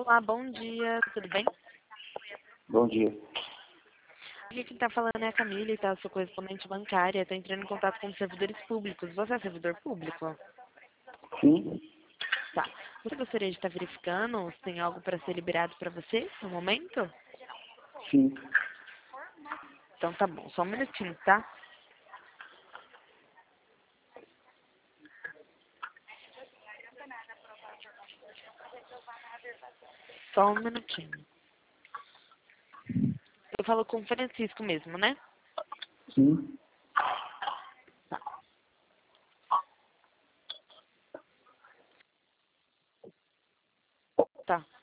Olá, bom dia, tudo bem? Bom dia. Aqui quem tá falando é a Camila, tá? Sou correspondente bancária, tô entrando em contato com servidores públicos. Você é servidor público? Sim? Tá. Você gostaria de estar verificando se tem algo para ser liberado para você no momento? Sim. Então tá bom, só um minutinho, tá? Só um minutinho. Eu falo com o Francisco mesmo, né? Sim. Tá.